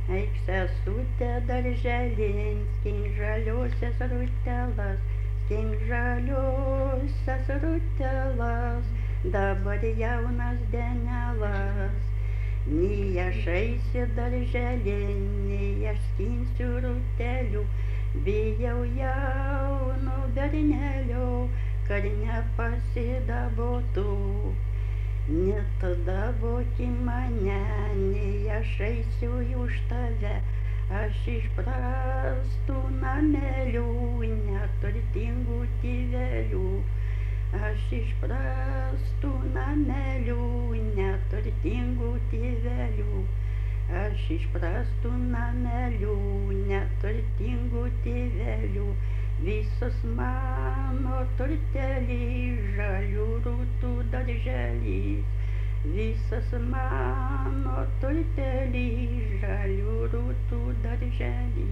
Eik sesute darželin, skink žaliosios rutelas, skink žaliosios rutelas, dabar jaunas denelas. Nei aš eisiu darželin, nei aš skinsiu rutelių, bijau jauno bernelio, kad nepasidabotų. Netadabok į mane, nei aš eisiu už tave, aš iš prastų namelių, neturtingų tėvelių. Aš iš prastų namelių, neturtingų tėvelių. Aš iš prastų namelių, neturtingų tėvelių. Visos mano turtelės, žalių rūtų darželis. Visas mano turtelės, žalių rūtų darželis.